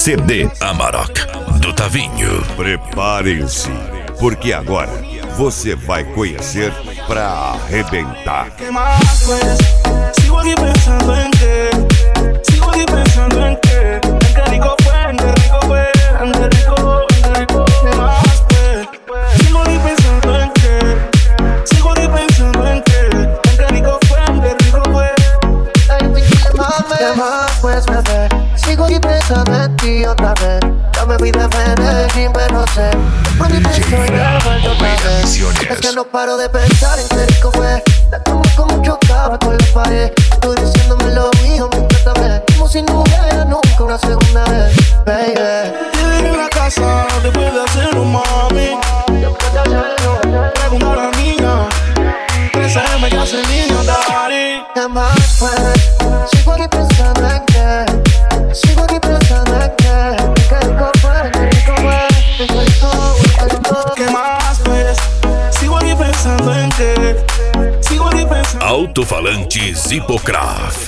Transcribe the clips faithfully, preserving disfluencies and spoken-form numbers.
C D Amarok, do Tavinho. Preparem-se, porque agora você vai conhecer pra arrebentar. ¿Qué más pues? Sigo aquí pensando en qué. Sigo aquí pensando en qué. En qué rico fue, en qué rico fue, en qué rico, en qué rico. ¿Qué más pues? Sigo aquí pensando en qué. Sigo aquí pensando en qué. En qué rico fue, en qué rico fue. ¿Qué más pues, bebé? Sigo aquí pensando en ti otra vez. Ya me vi de Medellín, pero no sé. Por mi pecho ya vuelto otra vez. Es que no paro de pensar en qué rico fue. La cama como chocaba con la pared. Tú diciéndome lo mío, me encanta. Como si no hubiera nunca una segunda vez, baby. Llegué en la casa después de hacerlo, mami. Pregunta a la niña. Tres eme que hace el niño, daddy. ¿Qué más pues? Sigo aquí pensando en qué. Sigo aquí pensando en qué. Qué rico fue, qué rico fue. Qué rico, qué rico. ¿Qué más pues? Sigo aquí pensando en qué. Sigo aquí pensando Alto-falantes Hipocraft.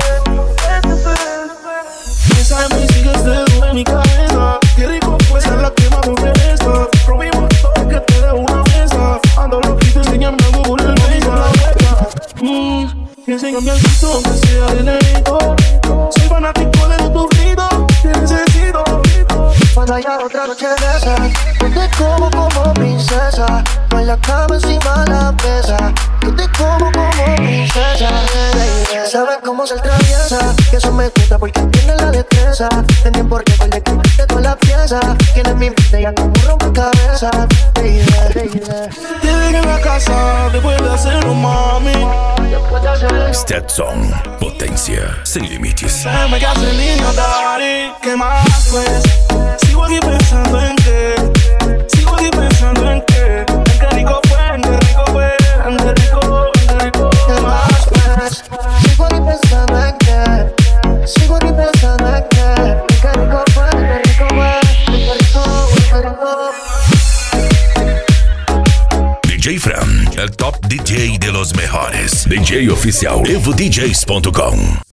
Piensa en mí, sigues dentro de mi cabeza. Qué rico fue ser la que más me molesta. Probimos todo que te dé una mesa. Ando loquito, enséñame algo por el beso a la beca. Mmm, enséñame algo que sea de negrito. Soy fanático de tu grito. Te necesito. Cuando haya otra noche de esas, yo te como como princesa. No en la cama encima la mesa. Yo te como como princesa. Sabes cómo se traviesa, que eso me gusta porque tiene la destreza. Tenía por qué le quitaste toda la pieza. Tienes mi mente ya como rompecabezas. Baby, baby. Llegué en la casa después de hacerlo, mami. Stetson, potência sem limites. Se me hace el niño, daddy. ¿Qué más pues? Sigo aquí pensando en qué. Sigo aquí pensando en qué. En qué rico fue, en qué rico fue, en qué rico, en qué rico. ¿Qué más pues? Sigo aquí pensando en qué. Sigo aquí pensando en qué. Qué rico fue, qué rico fue, qué rico, qué rico. D J Fran, el top D J de los mejores. D J oficial, evo d js ponto com.